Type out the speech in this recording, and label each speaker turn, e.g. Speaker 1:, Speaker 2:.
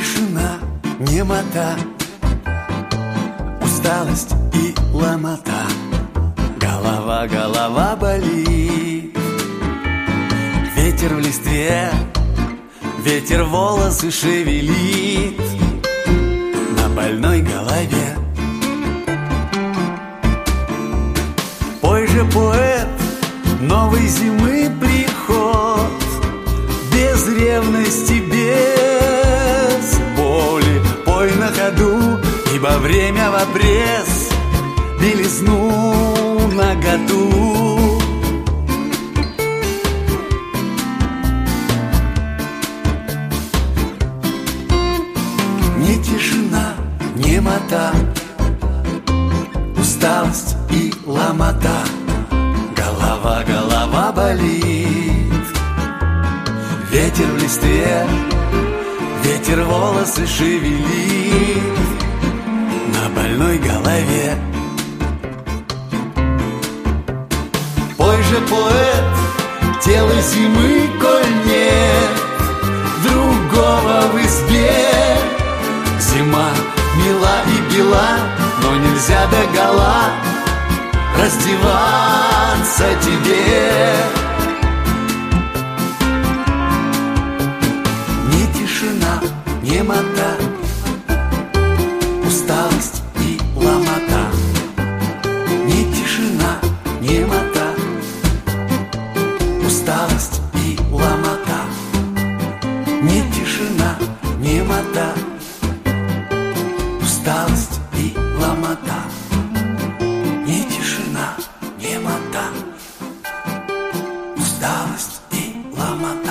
Speaker 1: тишина, немота, усталость и ломота. Голова болит. Ветер в листве, ветер волосы шевелит на больной голове. Пой же, поэт, новой зимы приход, без ревности, без боли. Пой на ходу, ибо время в обрез, белизну наготу. Не тишина, немота, усталость и ломота. Голова болит. Ветер в листве, ветер волосы шевелит на больной голове. Пой же, поэт, тело зимы, коль нет другого в избе. Зима мила и бела, но нельзя догола раздеваться тебе. Не тишина, немота, усталость и ломота. Не тишина, немота, усталость и ломота. Не тишина, немота, усталость и ломота. Не тишина, немота, усталость и ломота.